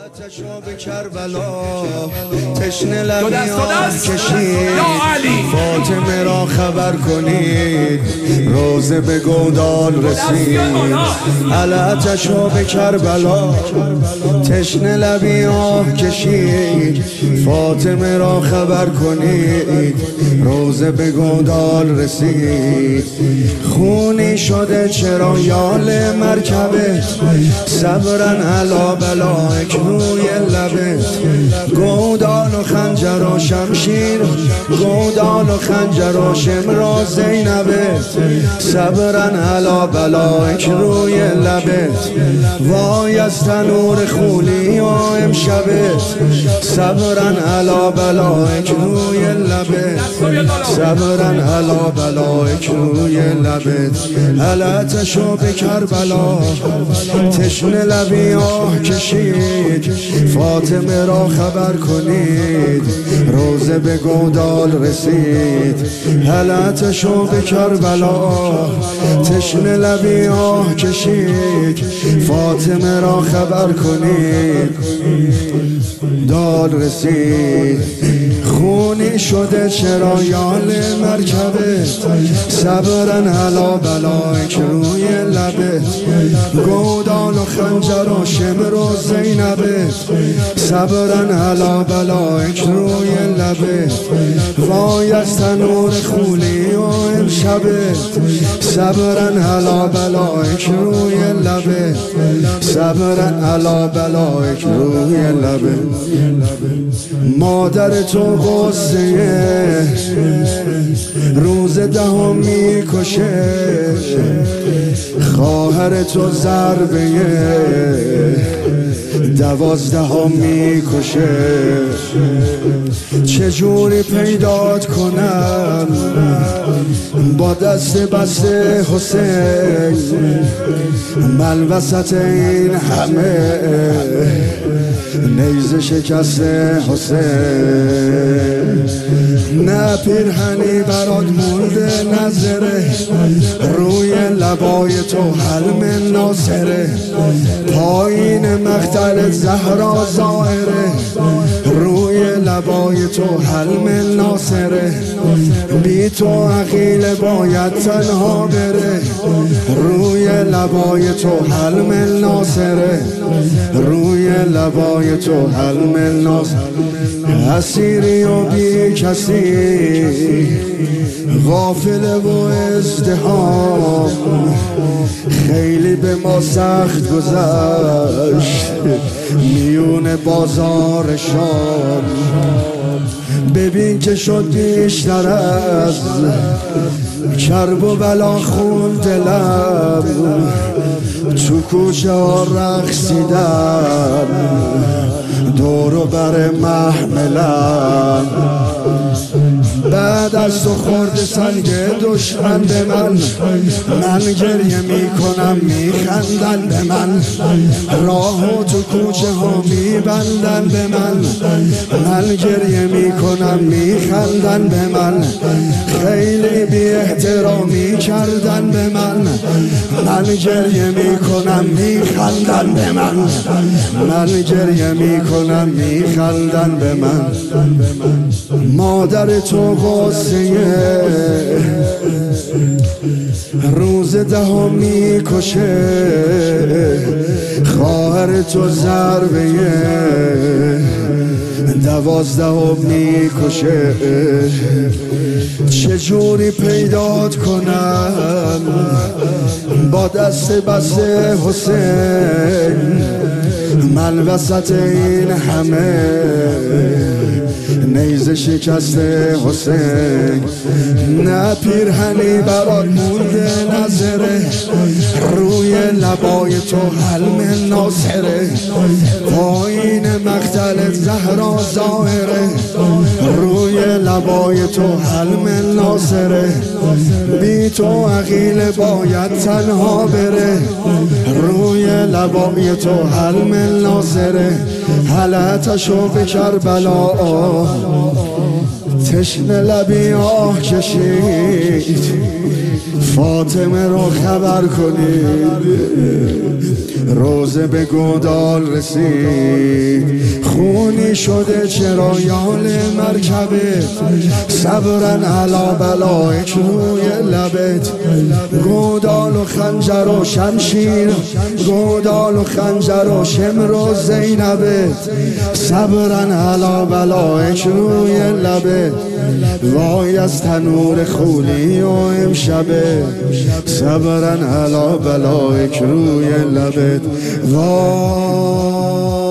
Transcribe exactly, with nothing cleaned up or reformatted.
آتشو به کربلا تشنه لبی آه کشید، فاطمه را خبر کنید روزه به گودال رسید. آتشو به کربلا تشنه لبی آه کشید، فاطمه را خبر کنید روزه به گودال رسید. خونی شده چرا یال مرکبه، صبرن علا بلایک روی لبت. گودال و خنجر و شمشیر، گودال و خنجر و شمر زینبت. صبرن علا بلایک روی لبت، وای از تنور خولی و امشبت. صبرن علا بلایک روی لبت، صبرن علا بلایک روی لبت. آتشو به کربلا تشنه لبی آه کشید، فاطمه را خبر کنید روزه به گودال رسید. آتشو به کربلا تشنه لبی آه کشید، فاطمه را خبر کنید دال رسید. خونی شده چرا یال مرکبت، صبرن علا بلایک روی لبت. گودال و خنجر و شمر و زینبت. صبرن علا بلایک روی لبت، وای از تنور خولی و امشبت. صبرن علا بلایک روی لبت، صبرن علا بلایک روی لبت. مادر تو غصه روز دهم میکشه، خواهر تو ضربه دوازدهم میکشه. چجوری پیدات کنم با دست بسته حسین، من وسط این همه نیزه شکسته حسین. نه پیرهنی برات مونده نظره، روی لبای تو حلم ناصره. پایین مقتل زهرا ظاهره، روی لبای تو حلم ناصره. بی تو عقیل باید تنها بره، روی لبای تو حلم ناصره، روی لبای تو حلم ناصره. اسیری و بی کسی غافل و ازدحام، خیلی به ما سخت گذشت میون بازار شام. ببین که شد بیشتر از کرب و بلا خون دلم، تو کوچه ها رقصیدم دور و بر محملم. بعد از تو خورد سنگ دشمن به من، من گریه میکنم میخندن به من. راهو تو کوچه ها میبندن به من، من گریه میکنم میخندن به من. خیلی بی احترامی کردن به من، من گریه میکنم میخندن به من. من گریه میکنم میخندن به من. مادر تو غصه روز دهم میکشه، خواهر تو ضربه دوازدهم میکشه. چجوری پیدات کنم با دست بسته حسین، من وسط این همه نیزه شکسته حسین. نه پیرهنی برات مونده نظره، روی لبای تو حلم ناصره. پایین مقتل زهرا ظاهره، روی لبای تو حلم ناصره. بی تو عقیل باید تنها بره، روی لبای تو حلم ناصره. آتشو به کربلا تشنه لبی آه کشید، فاطمه رو خبر کنید روزه به گودال رسید خونی شده چرا یال مرکبه صبرن علا بلایک روی لبت گودال و خنجر و شمشیر گودال و خنجر و شمر و زینبت صبرن علا بلایک روی لبت وای از تنور خولی و امشبه صبرن علا بلایک روی لبت وای